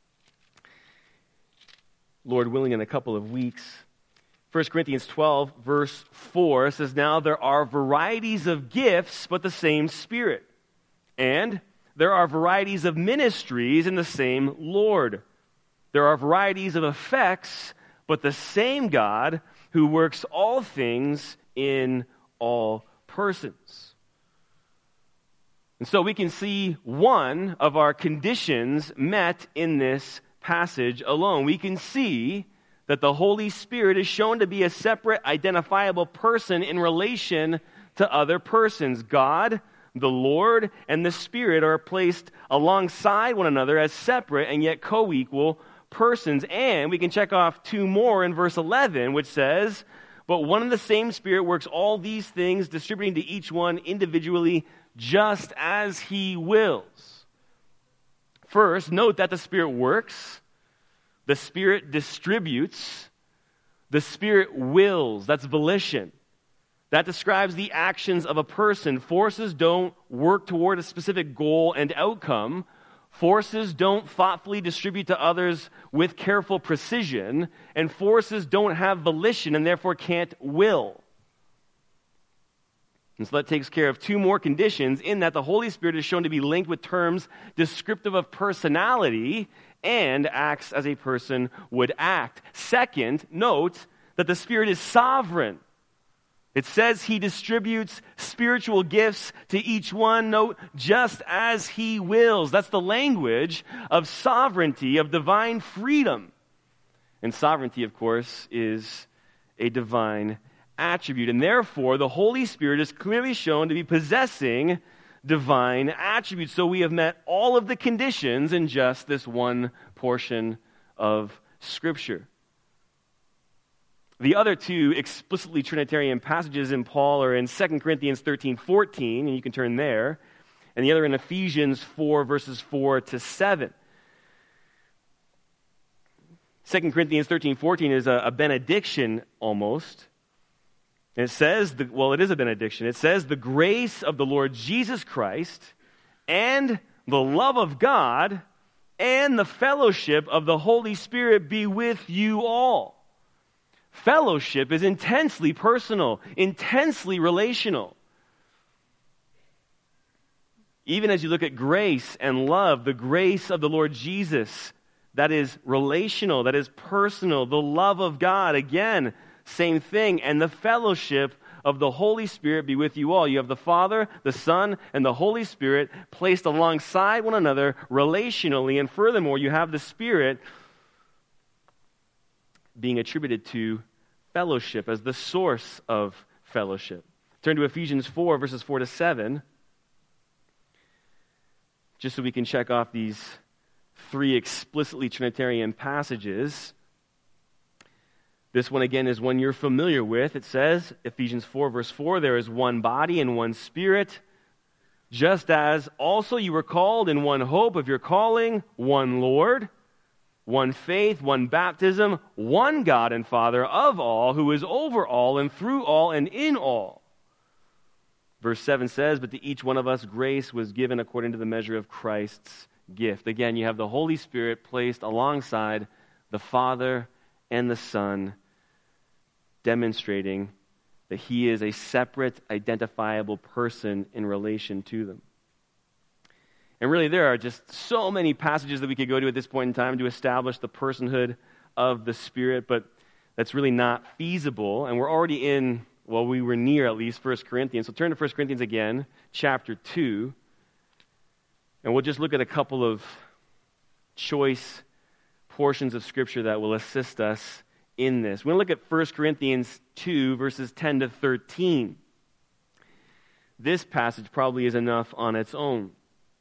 Lord willing, in a couple of weeks. First Corinthians twelve, verse four says, "Now there are varieties of gifts, but the same Spirit. And there are varieties of ministries in the same Lord. There are varieties of effects, but the same God who works all things in all persons." And so we can see one of our conditions met in this passage alone. We can see that the Holy Spirit is shown to be a separate, identifiable person in relation to other persons. God, the Lord, and the Spirit are placed alongside one another as separate and yet co-equal persons. And we can check off two more in verse eleven, which says, "But one and the same Spirit works all these things, distributing to each one individually just as he wills." First, note that the Spirit works, the Spirit distributes, the Spirit wills. That's volition. That describes the actions of a person. Forces don't work toward a specific goal and outcome. Forces don't thoughtfully distribute to others with careful precision. And forces don't have volition and therefore can't will. And so that takes care of two more conditions, in that the Holy Spirit is shown to be linked with terms descriptive of personality and acts as a person would act. Second, note that the Spirit is sovereign. It says he distributes spiritual gifts to each one, note, just as he wills. That's the language of sovereignty, of divine freedom. And sovereignty, of course, is a divine attribute. And therefore, the Holy Spirit is clearly shown to be possessing divine attributes. So we have met all of the conditions in just this one portion of Scripture. The other two explicitly Trinitarian passages in Paul are in Second Corinthians thirteen fourteen, and you can turn there, and the other in Ephesians four, verses four to seven. Second Corinthians thirteen fourteen is a, a benediction almost. And it says, the, well, it is a benediction. It says, the grace of the Lord Jesus Christ and the love of God and the fellowship of the Holy Spirit be with you all. Fellowship is intensely personal, intensely relational. Even as you look at grace and love, the grace of the Lord Jesus, that is relational, that is personal. The love of God, again, same thing. And the fellowship of the Holy Spirit be with you all. You have the Father, the Son, and the Holy Spirit placed alongside one another relationally. And furthermore, you have the Spirit being attributed to fellowship as the source of fellowship. Turn to Ephesians four, verses four to seven, just so we can check off these three explicitly Trinitarian passages. This one, again, is one you're familiar with. It says, Ephesians four, verse four, there is one body and one Spirit, just as also you were called in one hope of your calling, one Lord, one faith, one baptism, one God and Father of all, who is over all and through all and in all. Verse seven says, but to each one of us grace was given according to the measure of Christ's gift. Again, you have the Holy Spirit placed alongside the Father and the Son, demonstrating that he is a separate, identifiable person in relation to them. And really, there are just so many passages that we could go to at this point in time to establish the personhood of the Spirit, but that's really not feasible. And we're already in, well, we were near at least First Corinthians. So turn to First Corinthians again, chapter two. And we'll just look at a couple of choice portions of Scripture that will assist us in this. We're going to look at First Corinthians two, verses ten to thirteen. This passage probably is enough on its own.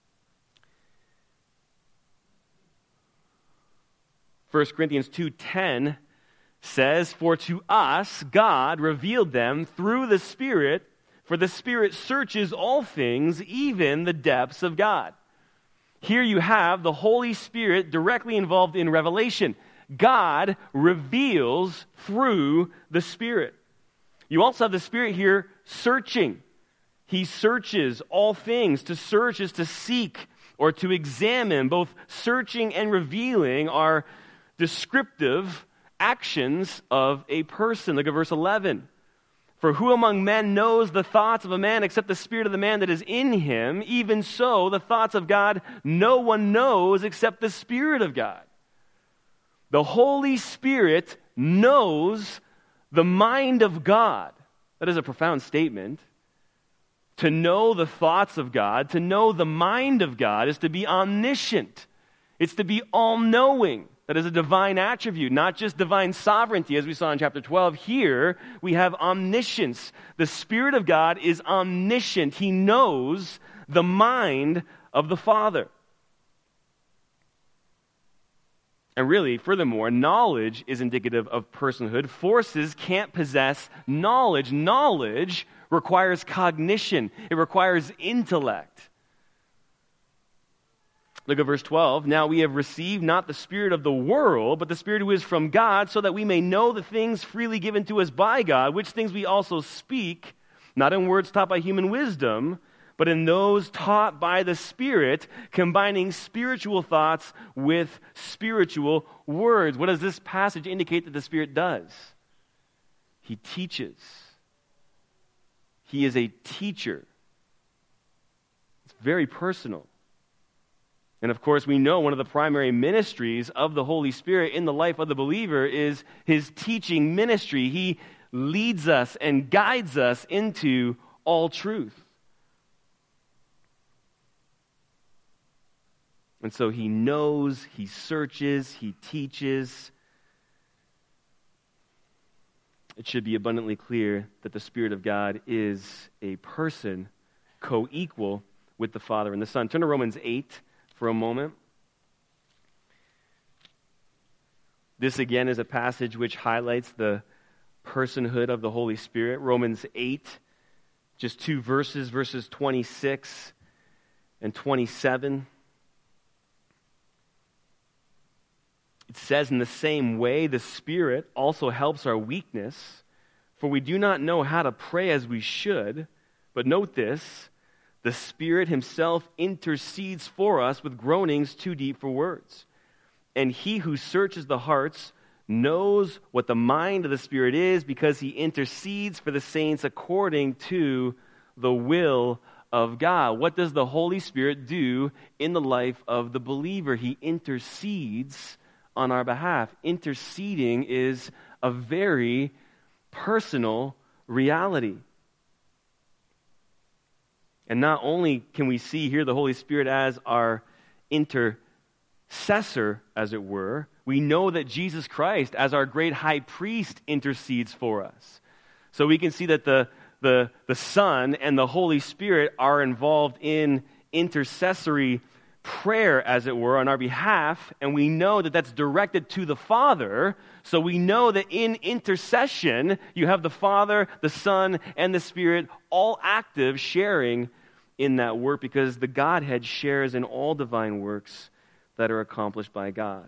First Corinthians two ten says, for to us God revealed them through the Spirit, for the Spirit searches all things, even the depths of God. Here you have the Holy Spirit directly involved in revelation. God reveals through the Spirit. You also have the Spirit here searching. He searches all things. To search is to seek or to examine. Both searching and revealing are descriptive actions of a person. Look at verse eleven. For who among men knows the thoughts of a man except the spirit of the man that is in him? Even so, the thoughts of God no one knows except the Spirit of God. The Holy Spirit knows the mind of God. That is a profound statement. To know the thoughts of God, to know the mind of God, is to be omniscient. It's to be all-knowing. That is a divine attribute, not just divine sovereignty, as we saw in chapter twelve. Here, we have omniscience. The Spirit of God is omniscient. He knows the mind of the Father. And really, furthermore, knowledge is indicative of personhood. Forces can't possess knowledge. Knowledge requires cognition. It requires intellect. Look at verse twelve. Now we have received not the spirit of the world, but the Spirit who is from God, so that we may know the things freely given to us by God, which things we also speak, not in words taught by human wisdom, but in those taught by the Spirit, combining spiritual thoughts with spiritual words. What does this passage indicate that the Spirit does? He teaches. He is a teacher. It's very personal. And of course, we know one of the primary ministries of the Holy Spirit in the life of the believer is his teaching ministry. He leads us and guides us into all truth. And so he knows, he searches, he teaches. It should be abundantly clear that the Spirit of God is a person co-equal with the Father and the Son. Turn to Romans eight for a moment. This again is a passage which highlights the personhood of the Holy Spirit. Romans eight, just two verses, verses twenty-six and twenty-seven. It says, in the same way, the Spirit also helps our weakness, for we do not know how to pray as we should. But note this, the Spirit himself intercedes for us with groanings too deep for words. And he who searches the hearts knows what the mind of the Spirit is, because he intercedes for the saints according to the will of God. What does the Holy Spirit do in the life of the believer? He intercedes on our behalf. Interceding is a very personal reality. And not only can we see here the Holy Spirit as our intercessor, as it were, we know that Jesus Christ, as our great high priest, intercedes for us. So we can see that the, the, the Son and the Holy Spirit are involved in intercessory prayer, as it were, on our behalf, and we know that that's directed to the Father. So we know that in intercession, you have the Father, the Son, and the Spirit all active, sharing in that work, because the Godhead shares in all divine works that are accomplished by God.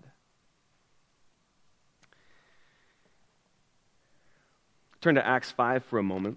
Turn to Acts five for a moment.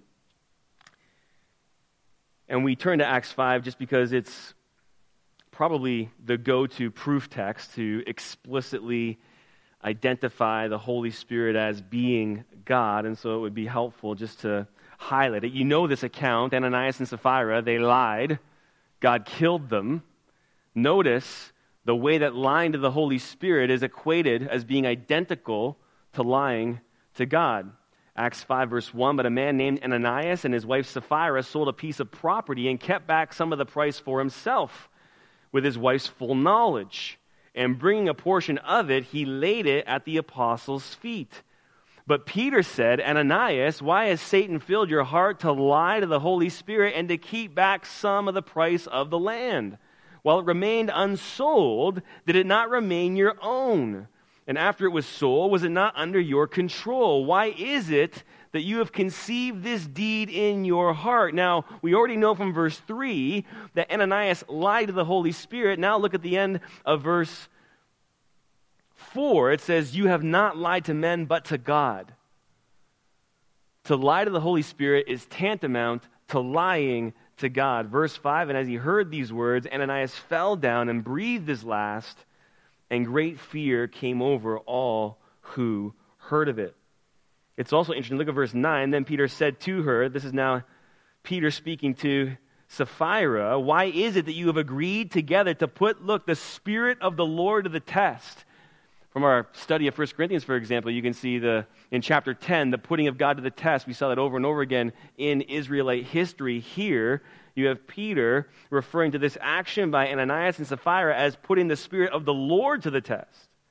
And we turn to Acts five just because it's probably the go-to proof text to explicitly identify the Holy Spirit as being God, and so it would be helpful just to highlight it. You know this account, Ananias and Sapphira, they lied. God killed them. Notice the way that lying to the Holy Spirit is equated as being identical to lying to God. Acts five verse one, but a man named Ananias and his wife Sapphira sold a piece of property and kept back some of the price for himself with his wife's full knowledge. And bringing a portion of it, he laid it at the apostles' feet. But Peter said, Ananias, why has Satan filled your heart to lie to the Holy Spirit and to keep back some of the price of the land? While it remained unsold, did it not remain your own? And after it was sold, was it not under your control? Why is it that you have conceived this deed in your heart? Now, we already know from verse three that Ananias lied to the Holy Spirit. Now look at the end of verse four. It says, you have not lied to men, but to God. To lie to the Holy Spirit is tantamount to lying to God. Verse five, and as he heard these words, Ananias fell down and breathed his last, and great fear came over all who heard of it. It's also interesting. Look at verse nine. Then Peter said to her, this is now Peter speaking to Sapphira, why is it that you have agreed together to put, look, the Spirit of the Lord to the test? From our study of First Corinthians, for example, you can see the in chapter ten, the putting of God to the test. We saw that over and over again in Israelite history. Here, you have Peter referring to this action by Ananias and Sapphira as putting the Spirit of the Lord to the test.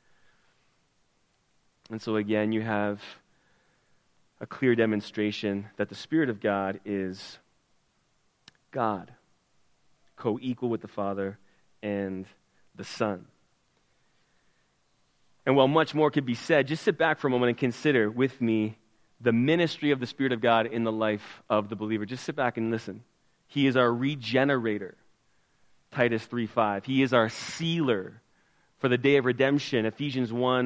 And so again, you have a clear demonstration that the Spirit of God is God, co-equal with the Father and the Son. And while much more could be said, just sit back for a moment and consider with me the ministry of the Spirit of God in the life of the believer. Just sit back and listen. He is our regenerator, Titus three five. He is our sealer for the day of redemption, Ephesians one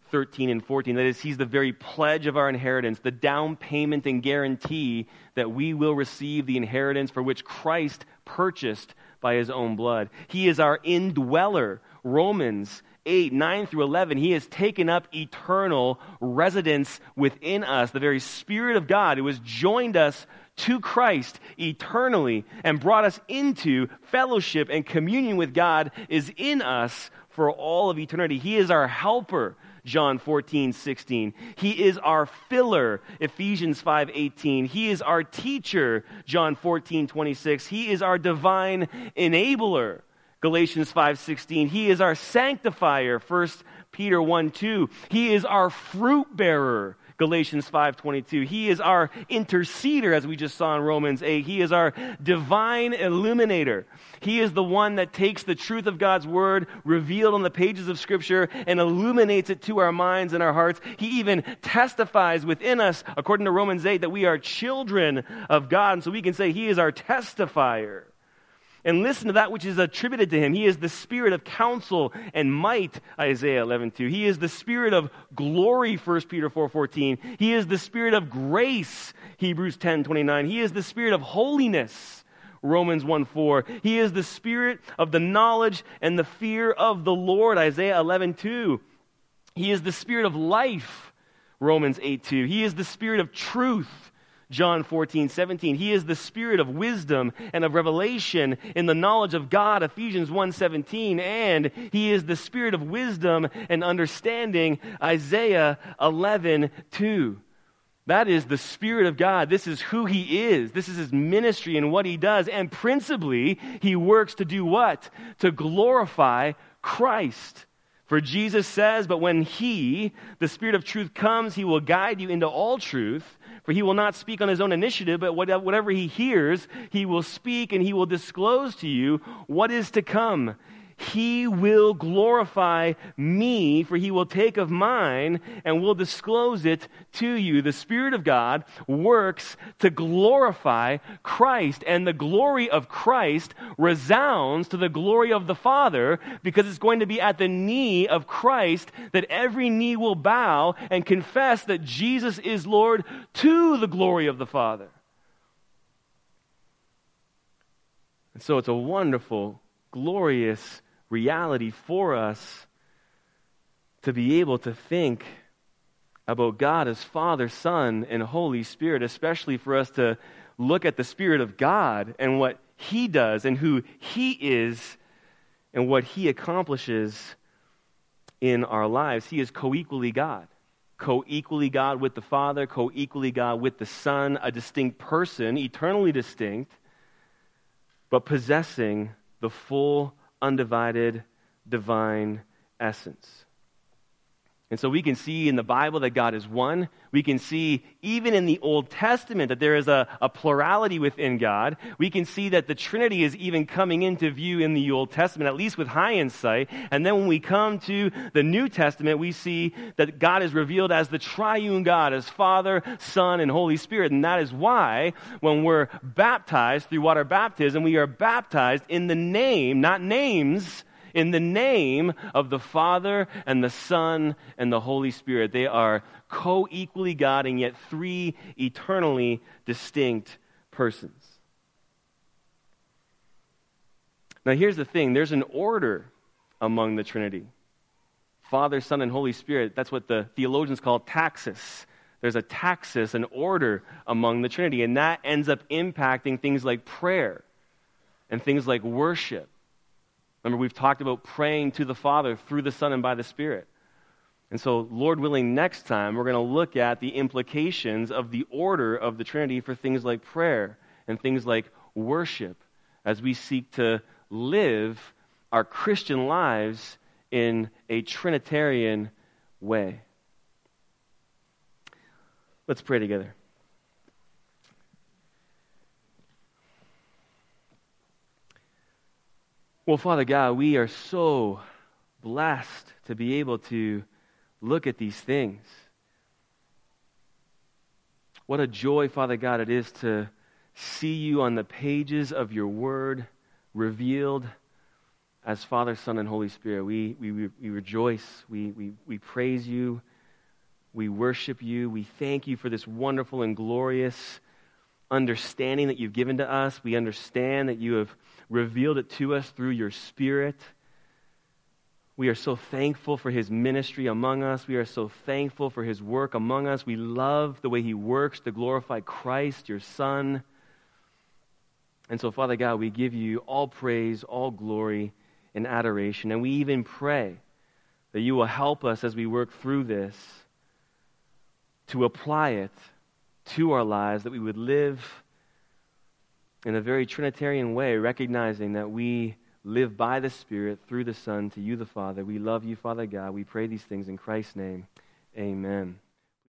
thirteen and fourteen. That is, he's the very pledge of our inheritance, the down payment and guarantee that we will receive the inheritance for which Christ purchased by his own blood. He is our indweller. Romans eight, nine through eleven, he has taken up eternal residence within us. The very Spirit of God who has joined us to Christ eternally and brought us into fellowship and communion with God is in us for all of eternity. He is our helper, John fourteen, sixteen. He is our filler, Ephesians five, eighteen. He is our teacher, John fourteen, twenty-six. He is our divine enabler, Galatians five, sixteen. He is our sanctifier, First Peter one, two. He is our fruit bearer, Galatians five, twenty-two. He is our interceder, as we just saw in Romans eight. He is our divine illuminator. He is the one that takes the truth of God's word revealed on the pages of Scripture and illuminates it to our minds and our hearts. He even testifies within us, according to Romans eight, that we are children of God. And so we can say he is our testifier. And listen to that which is attributed to him. He is the Spirit of counsel and might, Isaiah eleven, two. He is the Spirit of glory, First Peter four, fourteen. He is the Spirit of grace, Hebrews ten, twenty-nine. He is the Spirit of holiness, Romans one, four. He is the Spirit of the knowledge and the fear of the Lord, Isaiah eleven, two. He is the Spirit of life, Romans eight, two. He is the Spirit of truth, John fourteen, seventeen. He is the Spirit of wisdom and of revelation in the knowledge of God, Ephesians one, seventeen. And he is the Spirit of wisdom and understanding, Isaiah eleven, two. That is the Spirit of God. This is who he is. This is his ministry and what he does. And principally, he works to do what? To glorify Christ. For Jesus says, but when he, the Spirit of truth, comes, he will guide you into all truth. For he will not speak on his own initiative, but whatever he hears, he will speak and he will disclose to you what is to come. He will glorify me, for he will take of mine and will disclose it to you. The Spirit of God works to glorify Christ, and the glory of Christ resounds to the glory of the Father, because it's going to be at the knee of Christ that every knee will bow and confess that Jesus is Lord, to the glory of the Father. And so it's a wonderful, glorious reality for us to be able to think about God as Father, Son, and Holy Spirit, especially for us to look at the Spirit of God and what he does and who he is and what he accomplishes in our lives. He is co-equally God. Co-equally God with the Father, co-equally God with the Son, a distinct person, eternally distinct, but possessing the full undivided divine essence. And so we can see in the Bible that God is one. We can see even in the Old Testament that there is a, a plurality within God. We can see that the Trinity is even coming into view in the Old Testament, at least with high insight. And then when we come to the New Testament, we see that God is revealed as the triune God, as Father, Son, and Holy Spirit. And that is why when we're baptized through water baptism, we are baptized in the name, not names, in the name of the Father and the Son and the Holy Spirit. They are co-equally God and yet three eternally distinct persons. Now here's the thing. There's an order among the Trinity. Father, Son, and Holy Spirit. That's what the theologians call taxis. There's a taxis, an order among the Trinity. And that ends up impacting things like prayer and things like worship. Remember, we've talked about praying to the Father through the Son and by the Spirit. And so, Lord willing, next time we're going to look at the implications of the order of the Trinity for things like prayer and things like worship as we seek to live our Christian lives in a Trinitarian way. Let's pray together. Well, Father God, we are so blessed to be able to look at these things. What a joy, Father God, it is to see you on the pages of your word revealed as Father, Son, and Holy Spirit, we, we, we rejoice, we, we, we praise you, we worship you, we thank you for this wonderful and glorious understanding that you've given to us. We understand that you have revealed it to us through your Spirit. We are so thankful for his ministry among us. We are so thankful for his work among us. We love the way he works to glorify Christ, your Son. And so, Father God, we give you all praise, all glory, and adoration. And we even pray that you will help us as we work through this to apply it to our lives, that we would live in a very Trinitarian way, recognizing that we live by the Spirit, through the Son, to you the Father. We love you, Father God. We pray these things in Christ's name. Amen.